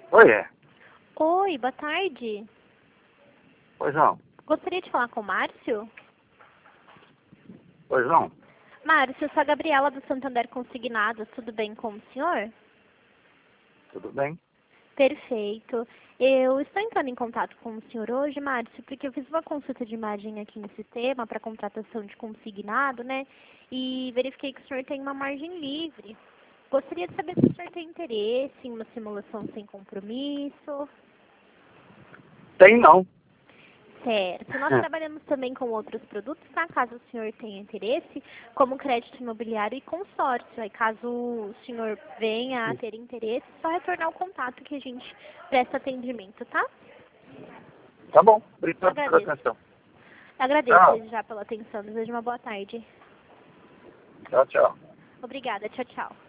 Oi, é. Oi, boa tarde. Pois não. Gostaria de falar com o Márcio? Pois não. Márcio, eu sou a Gabriela do Santander Consignados. Tudo bem com o senhor? Tudo bem? Perfeito. Eu estou entrando em contato com o senhor hoje, Márcio, porque eu fiz uma consulta de imagem aqui no sistema para contratação de consignado, né? E verifiquei que o senhor tem uma margem livre. Gostaria de saber se o senhor tem interesse em uma simulação sem compromisso. Tem não. Certo. Nós trabalhamos também com outros produtos, tá? Caso o senhor tenha interesse, como crédito imobiliário e consórcio. Aí, caso o senhor venha a ter interesse, é só retornar o contato que a gente presta atendimento, tá? Tá bom. Obrigado pela Agradeço. atenção. Agradeço Tchau. desde já pela atenção. Desejo uma boa tarde. Tchau, tchau. Obrigada. Tchau, tchau.